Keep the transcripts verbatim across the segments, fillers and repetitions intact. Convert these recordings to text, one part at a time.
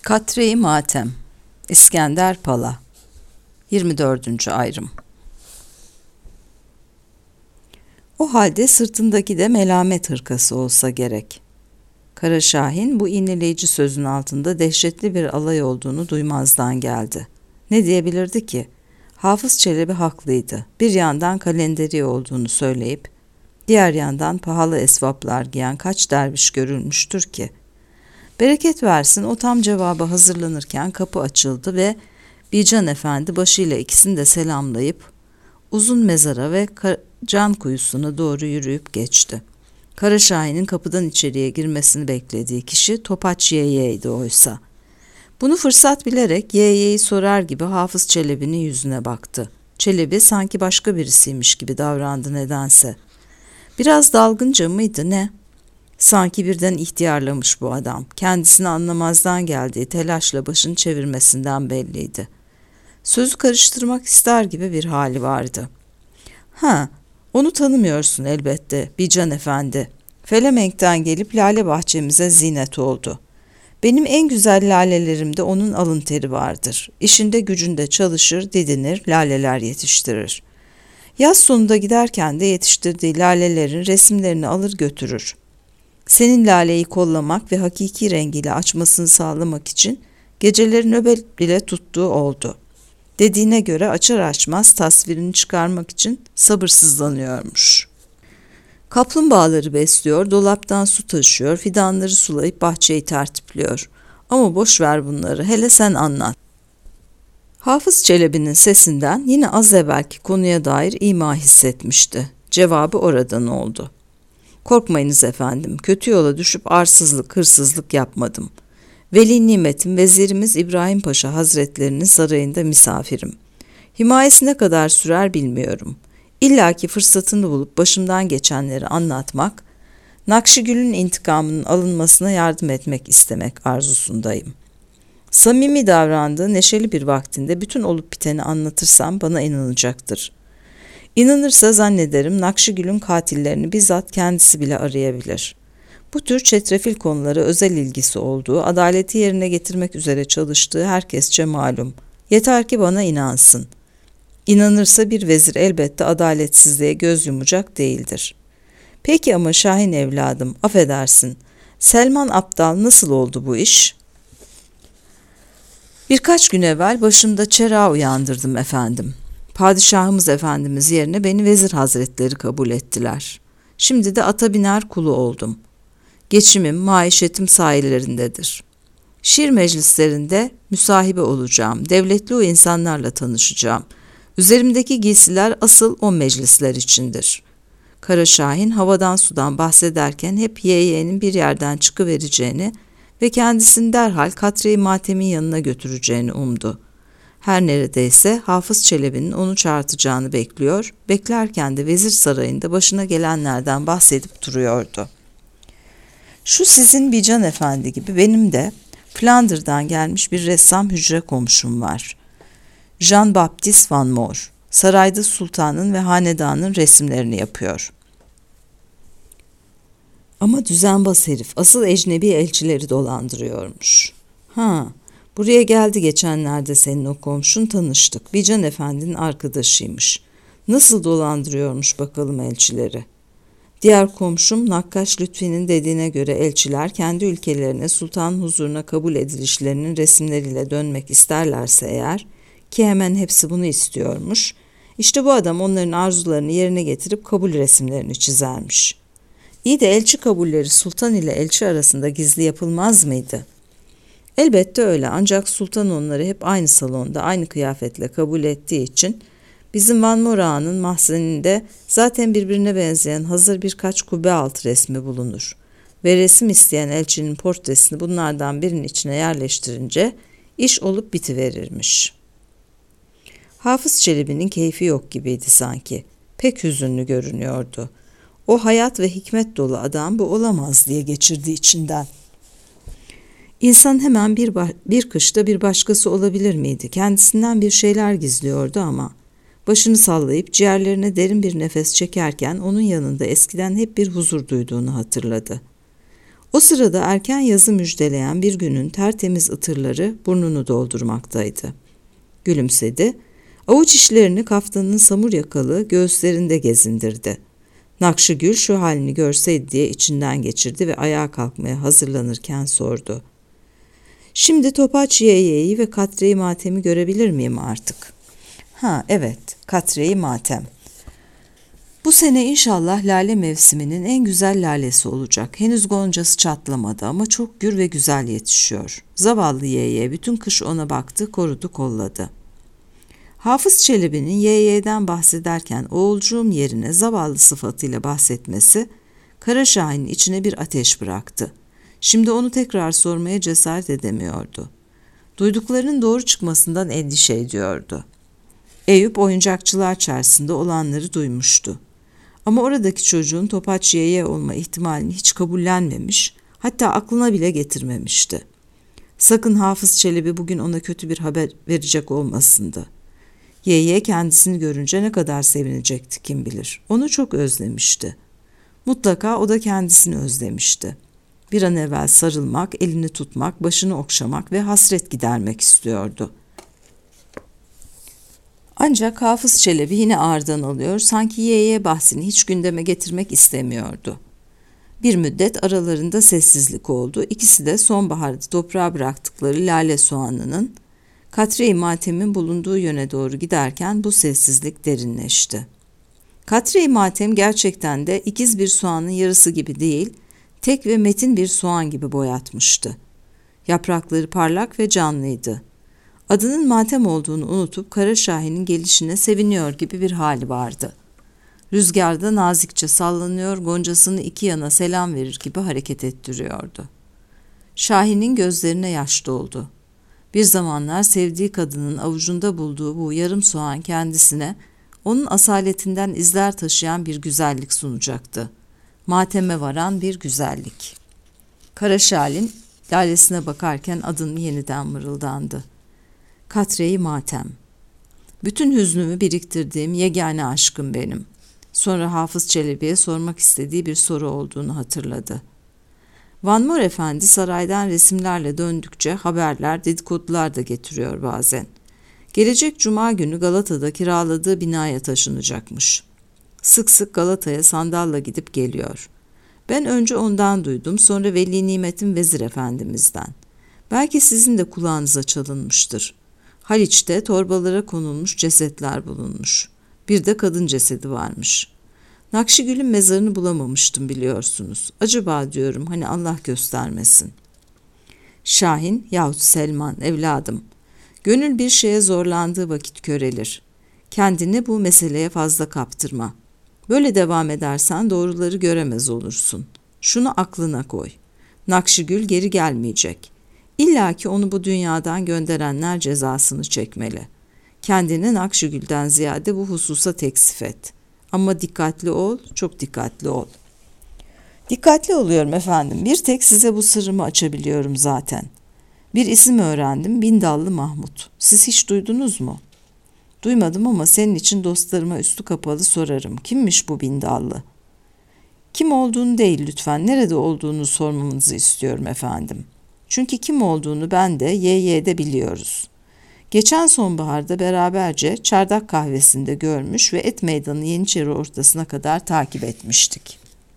Katre-i Matem İskender Pala yirmi dördüncü ayrım. O halde sırtındaki de melamet hırkası olsa gerek. Kara Şahin bu iğneleyici sözün altında dehşetli bir alay olduğunu duymazdan geldi. Ne diyebilirdi ki? Hafız Çelebi haklıydı. Bir yandan kalenderi olduğunu söyleyip, diğer yandan pahalı esvaplar giyen kaç derviş görülmüştür ki? Bereket versin, o tam cevaba hazırlanırken kapı açıldı ve Bican Efendi başıyla ikisini de selamlayıp uzun mezara ve can kuyusuna doğru yürüyüp geçti. Kara Şahin'in kapıdan içeriye girmesini beklediği kişi Topaç Yeye'ydi oysa. Bunu fırsat bilerek Yeye'yi sorar gibi Hafız Çelebi'nin yüzüne baktı. Çelebi sanki başka birisiymiş gibi davrandı nedense. Biraz dalgınca mıydı ne? Sanki birden ihtiyarlamış bu adam. Kendisini anlamazdan geldiği telaşla başını çevirmesinden belliydi. Sözü karıştırmak ister gibi bir hali vardı. Ha, onu tanımıyorsun elbette Bican Efendi. Felemenk'ten gelip lale bahçemize zinet oldu. Benim en güzel lalelerimde onun alın teri vardır. İşinde gücünde çalışır, didinir, laleler yetiştirir. Yaz sonunda giderken de yetiştirdiği lalelerin resimlerini alır götürür. Senin laleyi kollamak ve hakiki rengiyle açmasını sağlamak için geceleri nöbet bile tuttuğu oldu. Dediğine göre açar açmaz tasvirini çıkarmak için sabırsızlanıyormuş. Kaplumbağaları besliyor, dolaptan su taşıyor, fidanları sulayıp bahçeyi tertipliyor. Ama boş ver bunları, hele sen anlat. Hafız Çelebi'nin sesinden yine az evvelki konuya dair ima hissetmişti. Cevabı oradan oldu. Korkmayınız efendim, kötü yola düşüp arsızlık, hırsızlık yapmadım. Veli nimetim vezirimiz İbrahim Paşa Hazretlerinin sarayında misafirim. Himayesi ne kadar sürer bilmiyorum. İlla ki fırsatını bulup başımdan geçenleri anlatmak, Nakşigül'ün intikamının alınmasına yardım etmek istemek arzusundayım. Samimi davrandığı neşeli bir vaktinde bütün olup biteni anlatırsam bana inanacaktır. İnanırsa zannederim Nakşigül'ün katillerini bizzat kendisi bile arayabilir. Bu tür çetrefil konulara özel ilgisi olduğu, adaleti yerine getirmek üzere çalıştığı herkesçe malum. Yeter ki bana inansın. İnanırsa bir vezir elbette adaletsizliğe göz yumacak değildir. Peki ama Şahin evladım, affedersin. Selman Aptal nasıl oldu bu iş? Birkaç gün evvel başımda çera uyandırdım efendim. Padişahımız Efendimiz yerine beni vezir hazretleri kabul ettiler. Şimdi de ata biner kulu oldum. Geçimim, maişetim sahillerindedir. Şiir meclislerinde müsahibe olacağım, devletli o insanlarla tanışacağım. Üzerimdeki giysiler asıl o meclisler içindir. Kara Şahin havadan sudan bahsederken hep yeğenin bir yerden çıkıvereceğini ve kendisini derhal Katre-i Matem'in yanına götüreceğini umdu. Her neredeyse Hafız Çelebi'nin onu çağırtacağını bekliyor, beklerken de vezir sarayında başına gelenlerden bahsedip duruyordu. Şu sizin Bican Efendi gibi benim de Flandır'dan gelmiş bir ressam hücre komşum var. Jean-Baptiste Van Moor, sarayda sultanın ve hanedanın resimlerini yapıyor. Ama düzenbaz herif, asıl ecnebi elçileri dolandırıyormuş. Ha, buraya geldi geçenlerde senin o komşun, tanıştık. Bican Efendi'nin arkadaşıymış. Nasıl dolandırıyormuş bakalım elçileri. Diğer komşum Nakkaş Lütfi'nin dediğine göre elçiler kendi ülkelerine sultanın huzuruna kabul edilişlerinin resimleriyle dönmek isterlerse eğer, ki hemen hepsi bunu istiyormuş, işte bu adam onların arzularını yerine getirip kabul resimlerini çizermiş. İyi de elçi kabulleri sultan ile elçi arasında gizli yapılmaz mıydı? Elbette öyle, ancak sultan onları hep aynı salonda aynı kıyafetle kabul ettiği için bizim Van Moor Ağa'nın mahzeninde zaten birbirine benzeyen hazır birkaç kubbe altı resmi bulunur ve resim isteyen elçinin portresini bunlardan birinin içine yerleştirince iş olup bitiverirmiş. Hafız Çelebi'nin keyfi yok gibiydi sanki. Pek hüzünlü görünüyordu. O hayat ve hikmet dolu adam bu olamaz diye geçirdi içinden. İnsan hemen bir, bir kışta bir başkası olabilir miydi? Kendisinden bir şeyler gizliyordu ama başını sallayıp ciğerlerine derin bir nefes çekerken onun yanında eskiden hep bir huzur duyduğunu hatırladı. O sırada erken yazı müjdeleyen bir günün tertemiz ıtırları burnunu doldurmaktaydı. Gülümsedi, avuç içlerini kaftanının samur yakalı göğüslerinde gezindirdi. Nakşigül şu halini görseydi diye içinden geçirdi ve ayağa kalkmaya hazırlanırken sordu. Şimdi Topaç Yeye'yi ve Katre-i Matem'i görebilir miyim artık? Ha evet, Katre-i Matem. Bu sene inşallah lale mevsiminin en güzel lalesi olacak. Henüz goncası çatlamadı ama çok gür ve güzel yetişiyor. Zavallı Yeye bütün kış ona baktı, korudu, kolladı. Hafız Çelebi'nin Yeye'den bahsederken oğulcuğum yerine zavallı sıfatıyla bahsetmesi Kara Şahin'in içine bir ateş bıraktı. Şimdi onu tekrar sormaya cesaret edemiyordu. Duyduklarının doğru çıkmasından endişe ediyordu. Eyüp oyuncakçılar çarşısında olanları duymuştu. Ama oradaki çocuğun Topaç Yeye olma ihtimalini hiç kabullenmemiş, hatta aklına bile getirmemişti. Sakın Hafız Çelebi bugün ona kötü bir haber verecek olmasındı. Yeye kendisini görünce ne kadar sevinecekti kim bilir. Onu çok özlemişti. Mutlaka o da kendisini özlemişti. Bir an evvel sarılmak, elini tutmak, başını okşamak ve hasret gidermek istiyordu. Ancak Hafız Çelebi yine ağırdan alıyor, sanki Ye'ye bahsini hiç gündeme getirmek istemiyordu. Bir müddet aralarında sessizlik oldu. İkisi de sonbaharda toprağa bıraktıkları lale soğanının, Katre-i Matem'in bulunduğu yöne doğru giderken bu sessizlik derinleşti. Katre-i Matem gerçekten de ikiz bir soğanın yarısı gibi değil, tek ve metin bir soğan gibi boyatmıştı. Yaprakları parlak ve canlıydı. Adının Matem olduğunu unutup Kara Şahin'in gelişine seviniyor gibi bir hali vardı. Rüzgarda nazikçe sallanıyor, goncasını iki yana selam verir gibi hareket ettiriyordu. Şahin'in gözlerine yaş doldu. Bir zamanlar sevdiği kadının avucunda bulduğu bu yarım soğan kendisine, onun asaletinden izler taşıyan bir güzellik sunacaktı. Mateme varan bir güzellik. Kara Şahin lalesine bakarken adını yeniden mırıldandı. Katre-i Matem. Bütün hüznümü biriktirdiğim yegane aşkım benim. Sonra Hafız Çelebi'ye sormak istediği bir soru olduğunu hatırladı. Van Mor Efendi saraydan resimlerle döndükçe haberler, dedikodular da getiriyor bazen. Gelecek cuma günü Galata'da kiraladığı binaya taşınacakmış. Sık sık Galata'ya sandalla gidip geliyor. Ben önce ondan duydum, sonra Veli Nimet'in Vezir Efendimiz'den. Belki sizin de kulağınıza çalınmıştır. Haliç'te torbalara konulmuş cesetler bulunmuş. Bir de kadın cesedi varmış. Nakşigül'ün mezarını bulamamıştım biliyorsunuz. Acaba diyorum hani Allah göstermesin. Şahin yahut Selman evladım. Gönül bir şeye zorlandığı vakit körelir. Kendini bu meseleye fazla kaptırma. Böyle devam edersen doğruları göremez olursun. Şunu aklına koy. Nakşigül geri gelmeyecek. İlla ki onu bu dünyadan gönderenler cezasını çekmeli. Kendini Nakşigül'den ziyade bu hususa teksif et. Ama dikkatli ol, çok dikkatli ol. Dikkatli oluyorum efendim. Bir tek size bu sırrımı açabiliyorum zaten. Bir isim öğrendim, Bindallı Mahmut. Siz hiç duydunuz mu? Duymadım ama senin için dostlarıma üstü kapalı sorarım. Kimmiş bu Bindallı? Kim olduğunu değil lütfen, nerede olduğunu sormamızı istiyorum efendim. Çünkü kim olduğunu ben de Y Y'de biliyoruz. Geçen sonbaharda beraberce çardak kahvesinde görmüş ve et meydanı Yeniçeri ortasına kadar takip etmiştik.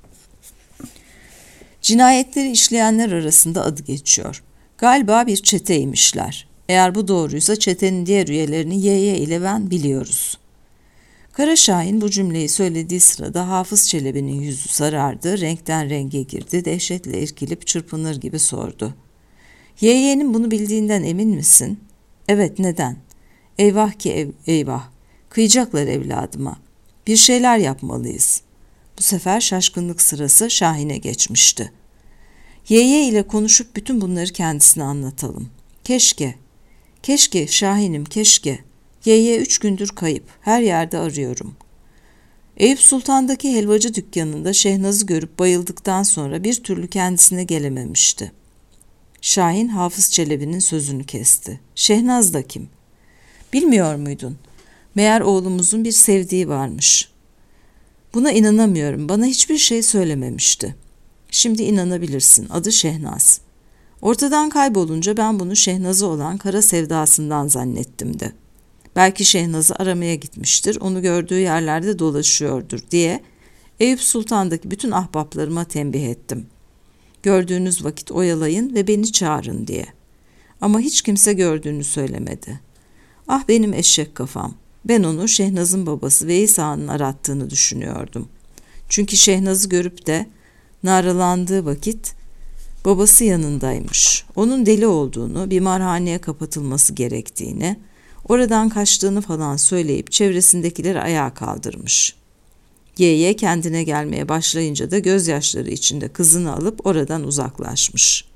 Cinayetleri işleyenler arasında adı geçiyor. Galiba bir çeteymişler. Eğer bu doğruysa çetenin diğer üyelerini Y Y ile ben biliyoruz. Kara Şahin bu cümleyi söylediği sırada Hafız Çelebi'nin yüzü sarardı, renkten renge girdi, dehşetle irkilip çırpınır gibi sordu. Y Y'nin bunu bildiğinden emin misin? Evet, neden? Eyvah ki ev, eyvah. Kıyacaklar evladıma. Bir şeyler yapmalıyız. Bu sefer şaşkınlık sırası Şahin'e geçmişti. Y Y ile konuşup bütün bunları kendisine anlatalım. Keşke, keşke Şahin'im keşke. Y Y üç gündür kayıp, her yerde arıyorum. Eyüp Sultan'daki helvacı dükkanında Şehnaz'ı görüp bayıldıktan sonra bir türlü kendisine gelememişti. Şahin Hafız Çelebi'nin sözünü kesti. Şehnaz da kim? Bilmiyor muydun? Meğer oğlumuzun bir sevdiği varmış. Buna inanamıyorum, bana hiçbir şey söylememişti. Şimdi inanabilirsin, adı Şehnaz. Ortadan kaybolunca ben bunu Şehnaz'ı olan kara sevdasından zannettim de. Belki Şehnaz'ı aramaya gitmiştir, onu gördüğü yerlerde dolaşıyordur diye Eyüp Sultan'daki bütün ahbaplarıma tembih ettim. Gördüğünüz vakit oyalayın ve beni çağırın diye. Ama hiç kimse gördüğünü söylemedi. Ah benim eşek kafam. Ben onu Şehnaz'ın babası Veys Ağa'nın arattığını düşünüyordum. Çünkü Şehnaz'ı görüp de naralandığı vakit babası yanındaymış. Onun deli olduğunu, bimarhaneye kapatılması gerektiğini, oradan kaçtığını falan söyleyip çevresindekileri ayağa kaldırmış. Yeğe kendine gelmeye başlayınca da gözyaşları içinde kızını alıp oradan uzaklaşmış.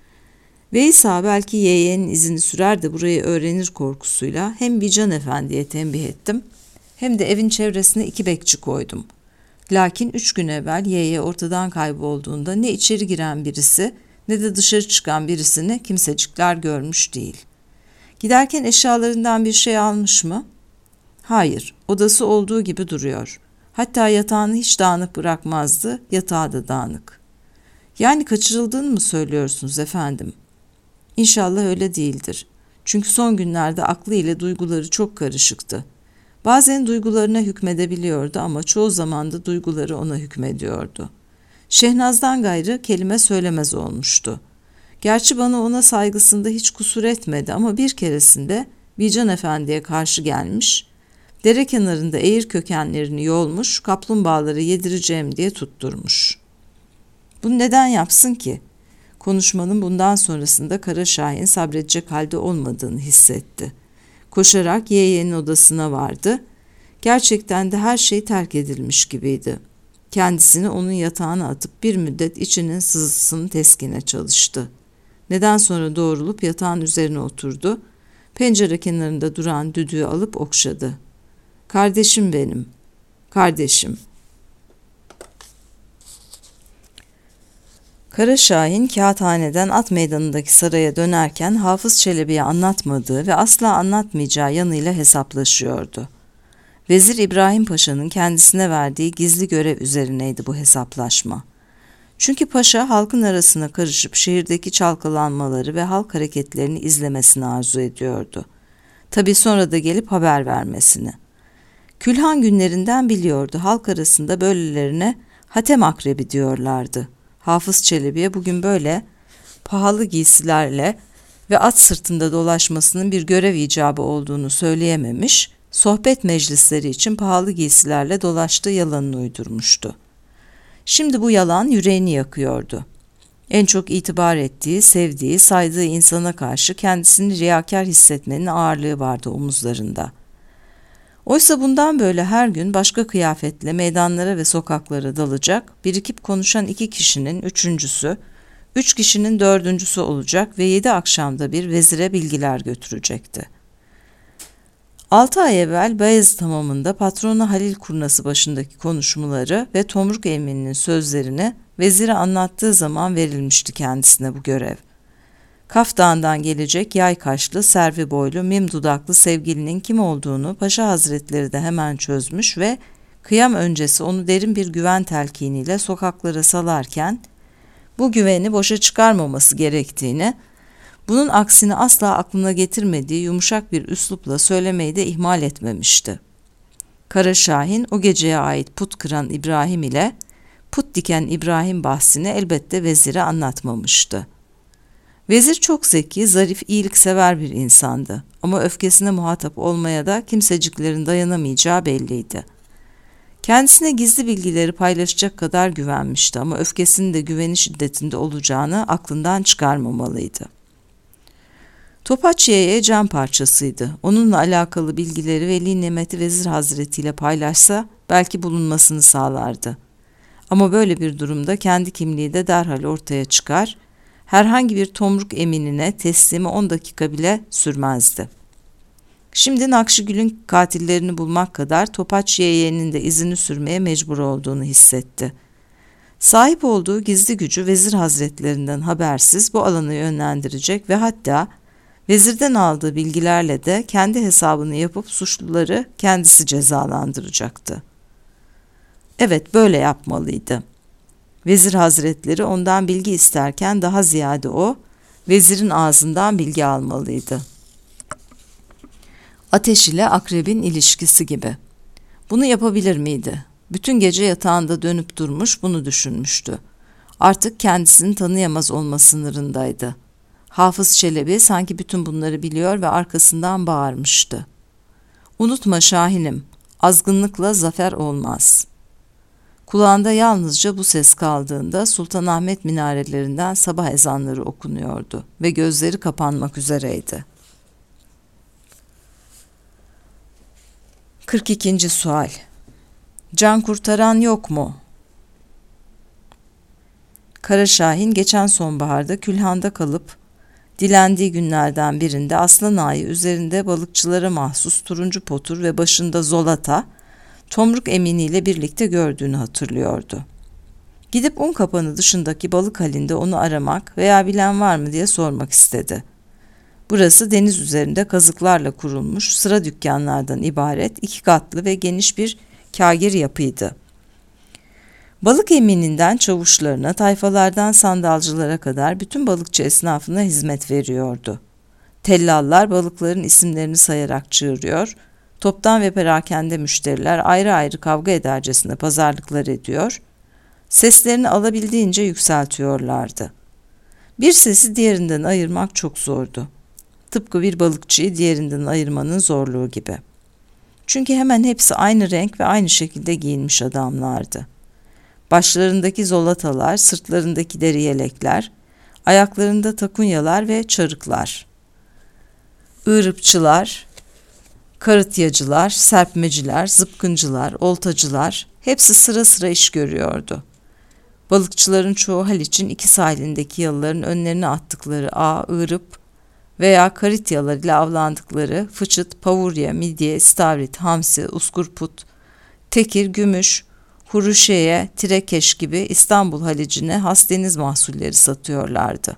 Veys Ağa belki yeğenin izini sürer de burayı öğrenir korkusuyla hem Bican Efendi'ye tembih ettim hem de evin çevresine iki bekçi koydum. Lakin üç gün evvel yeğe ortadan kaybolduğunda ne içeri giren birisi ne de dışarı çıkan birisini kimsecikler görmüş değil. Giderken eşyalarından bir şey almış mı? Hayır, odası olduğu gibi duruyor. Hatta yatağını hiç dağınık bırakmazdı, yatağı da dağınık. Yani kaçırıldığını mı söylüyorsunuz efendim? İnşallah öyle değildir. Çünkü son günlerde aklı ile duyguları çok karışıktı. Bazen duygularına hükmedebiliyordu ama çoğu zaman da duyguları ona hükmediyordu. Şehnaz'dan gayrı kelime söylemez olmuştu. Gerçi bana ona saygısında hiç kusur etmedi ama bir keresinde Bican Efendi'ye karşı gelmiş, dere kenarında eğir kökenlerini yolmuş, kaplumbağaları yedireceğim diye tutturmuş. Bunu neden yapsın ki? Konuşmanın bundan sonrasında Kara Şahin sabredecek halde olmadığını hissetti. Koşarak yeğenin odasına vardı. Gerçekten de her şey terk edilmiş gibiydi. Kendisini onun yatağına atıp bir müddet içinin sızısını teskine çalıştı. Neden sonra doğrulup yatağın üzerine oturdu. Pencere kenarında duran düdüğü alıp okşadı. Kardeşim benim, kardeşim. Kara Şahin kağıthaneden at meydanındaki saraya dönerken Hafız Çelebi'ye anlatmadığı ve asla anlatmayacağı yanıyla hesaplaşıyordu. Vezir İbrahim Paşa'nın kendisine verdiği gizli görev üzerineydi bu hesaplaşma. Çünkü paşa halkın arasına karışıp şehirdeki çalkalanmaları ve halk hareketlerini izlemesini arzu ediyordu. Tabii sonra da gelip haber vermesini. Külhan günlerinden biliyordu, halk arasında böylelerine hatem akrebi diyorlardı. Hafız Çelebi'ye bugün böyle pahalı giysilerle ve at sırtında dolaşmasının bir görev icabı olduğunu söyleyememiş, sohbet meclisleri için pahalı giysilerle dolaştığı yalanını uydurmuştu. Şimdi bu yalan yüreğini yakıyordu. En çok itibar ettiği, sevdiği, saydığı insana karşı kendisini riyakâr hissetmenin ağırlığı vardı omuzlarında. Oysa bundan böyle her gün başka kıyafetle meydanlara ve sokaklara dalacak, birikip konuşan iki kişinin üçüncüsü, üç kişinin dördüncüsü olacak ve yedi akşamda bir vezire bilgiler götürecekti. Altı ay evvel Bayezid Hamamı'nda patronu Halil Kurnası başındaki konuşmaları ve Tomruk Emmi'nin sözlerini vezire anlattığı zaman verilmişti kendisine bu görev. Kaf Dağı'ndan gelecek yay kaşlı, servi boylu, mim dudaklı sevgilinin kim olduğunu Paşa Hazretleri de hemen çözmüş ve kıyam öncesi onu derin bir güven telkiniyle sokaklara salarken bu güveni boşa çıkarmaması gerektiğini, bunun aksini asla aklına getirmediği yumuşak bir üslupla söylemeyi de ihmal etmemişti. Kara Şahin o geceye ait put kıran İbrahim ile put diken İbrahim bahsini elbette vezire anlatmamıştı. Vezir çok zeki, zarif, iyiliksever bir insandı ama öfkesine muhatap olmaya da kimseciklerin dayanamayacağı belliydi. Kendisine gizli bilgileri paylaşacak kadar güvenmişti ama öfkesinin de güveni şiddetinde olacağını aklından çıkarmamalıydı. Topaç Yeğe can parçasıydı. Onunla alakalı bilgileri Veli Nimeti Vezir Hazreti ile paylaşsa belki bulunmasını sağlardı. Ama böyle bir durumda kendi kimliği de derhal ortaya çıkar, herhangi bir Tomruk eminine teslimi on dakika bile sürmezdi. Şimdi Nakşigül'ün katillerini bulmak kadar Topaç Yeğe'nin de izini sürmeye mecbur olduğunu hissetti. Sahip olduğu gizli gücü Vezir Hazretlerinden habersiz bu alanı yönlendirecek ve hatta vezirden aldığı bilgilerle de kendi hesabını yapıp suçluları kendisi cezalandıracaktı. Evet, böyle yapmalıydı. Vezir hazretleri ondan bilgi isterken daha ziyade o, vezirin ağzından bilgi almalıydı. Ateş ile akrebin ilişkisi gibi. Bunu yapabilir miydi? Bütün gece yatağında dönüp durmuş bunu düşünmüştü. Artık kendisini tanıyamaz olma sınırındaydı. Hafız Çelebi sanki bütün bunları biliyor ve arkasından bağırmıştı. Unutma Şahinim, azgınlıkla zafer olmaz. Kulağında yalnızca bu ses kaldığında Sultanahmet minarelerinden sabah ezanları okunuyordu ve gözleri kapanmak üzereydi. kırk ikinci sual. Can kurtaran yok mu? Kara Şahin geçen sonbaharda külhanda kalıp dilendiği günlerden birinde Aslan Ağa'yı üzerinde balıkçılara mahsus turuncu potur ve başında zolata, Tomruk Emini ile birlikte gördüğünü hatırlıyordu. Gidip un kapanı dışındaki balık halinde onu aramak veya bilen var mı diye sormak istedi. Burası deniz üzerinde kazıklarla kurulmuş sıra dükkanlardan ibaret iki katlı ve geniş bir kâgir yapıydı. Balık emininden çavuşlarına, tayfalardan sandalcılara kadar bütün balıkçı esnafına hizmet veriyordu. Tellallar balıkların isimlerini sayarak çığırıyor, toptan ve perakende müşteriler ayrı ayrı kavga edercesine pazarlıklar ediyor, seslerini alabildiğince yükseltiyorlardı. Bir sesi diğerinden ayırmak çok zordu. Tıpkı bir balıkçıyı diğerinden ayırmanın zorluğu gibi. Çünkü hemen hepsi aynı renk ve aynı şekilde giyinmiş adamlardı. Başlarındaki zolatalar, sırtlarındaki deri yelekler, ayaklarında takunyalar ve çarıklar. Iğrıpçılar, karıtyacılar, serpmeciler, zıpkıncılar, oltacılar hepsi sıra sıra iş görüyordu. Balıkçıların çoğu Haliç'in iki sahilindeki yalıların önlerine attıkları ağ, ığrıp veya karityalar ile avlandıkları fıçıt, pavurya, midye, istavrit, hamsi, uskurput, tekir, gümüş, huruşeye, tirekeş gibi İstanbul Halicine has deniz mahsulleri satıyorlardı.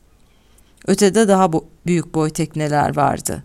Ötede daha bo- büyük boy tekneler vardı.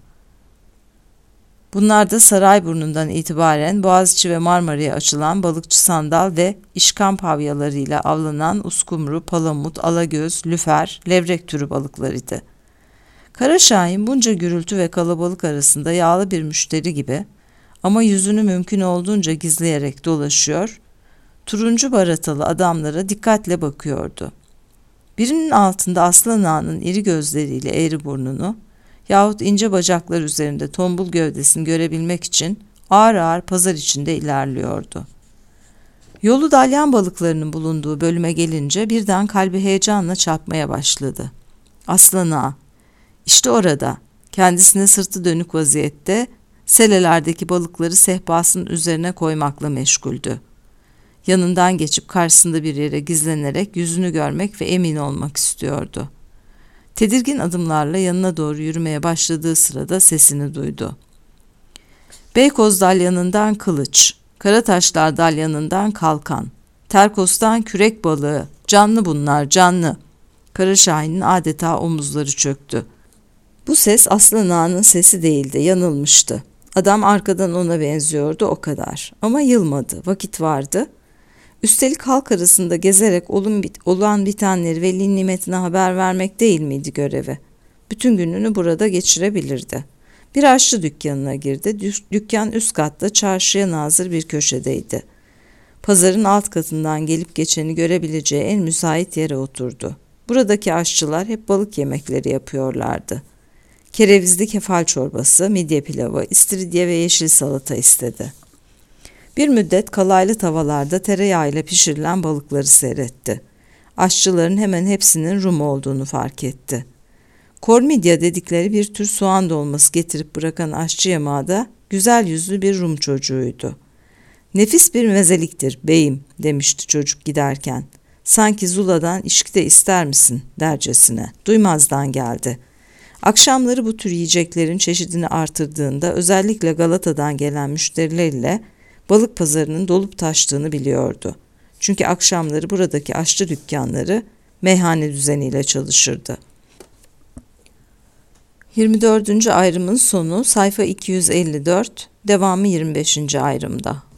Bunlar da Sarayburnu'ndan itibaren Boğaziçi ve Marmara'ya açılan balıkçı sandal ve işkamp havyalarıyla avlanan uskumru, palamut, alagöz, lüfer, levrek türü balıklarıydı. Kara Şahin bunca gürültü ve kalabalık arasında yağlı bir müşteri gibi ama yüzünü mümkün olduğunca gizleyerek dolaşıyor, turuncu baratalı adamlara dikkatle bakıyordu. Birinin altında Aslan Ağa'nın iri gözleriyle eğri burnunu yahut ince bacaklar üzerinde tombul gövdesini görebilmek için ağır ağır pazar içinde ilerliyordu. Yolu dalyan balıklarının bulunduğu bölüme gelince birden kalbi heyecanla çarpmaya başladı. Aslan Ağa, işte orada, kendisine sırtı dönük vaziyette selelerdeki balıkları sehpasının üzerine koymakla meşguldü. Yanından geçip karşısında bir yere gizlenerek yüzünü görmek ve emin olmak istiyordu. Tedirgin adımlarla yanına doğru yürümeye başladığı sırada sesini duydu. Beykoz dalyanından kılıç, Karataşlar dalyanından kalkan, Terkos'tan kürek balığı, canlı bunlar canlı. Kara Şahin'in adeta omuzları çöktü. Bu ses Aslan Ağa'nın sesi değildi, yanılmıştı. Adam arkadan ona benziyordu o kadar. Ama yılmadı, vakit vardı. Üstelik halk arasında gezerek olun bit, olan bitenleri veli nimetine haber vermek değil miydi görevi? Bütün gününü burada geçirebilirdi. Bir aşçı dükkanına girdi. Dükkan üst katta çarşıya nazır bir köşedeydi. Pazarın alt katından gelip geçeni görebileceği en müsait yere oturdu. Buradaki aşçılar hep balık yemekleri yapıyorlardı. Kerevizli kefal çorbası, midye pilavı, istiridye ve yeşil salata istedi. Bir müddet kalaylı tavallarda tereyağıyla pişirilen balıkları seyretti. Aşçıların hemen hepsinin Rum olduğunu fark etti. Kormidya dedikleri bir tür soğan dolması getirip bırakan aşçı yamağı da güzel yüzlü bir Rum çocuğuydu. Nefis bir mezeliktir beyim demişti çocuk giderken. Sanki Zula'dan içki de ister misin dercesine. Duymazdan geldi. Akşamları bu tür yiyeceklerin çeşidini artırdığında özellikle Galata'dan gelen müşterilerle balık pazarının dolup taştığını biliyordu. Çünkü akşamları buradaki aşçı dükkanları meyhane düzeniyle çalışırdı. yirmi dördüncü ayrımın sonu sayfa iki yüz elli dört, devamı yirmi beşinci ayrımda.